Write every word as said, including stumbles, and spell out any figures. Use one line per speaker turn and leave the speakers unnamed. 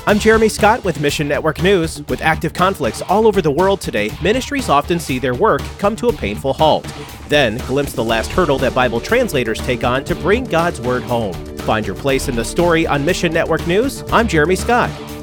I'm Jeremy Scott with Mission Network News. With active conflicts all over the world today, ministries often see their work come to a painful halt. Then, glimpse the last hurdle that Bible translators take on to bring God's Word home. Find your place in the story on Mission Network News. I'm Jeremy Scott.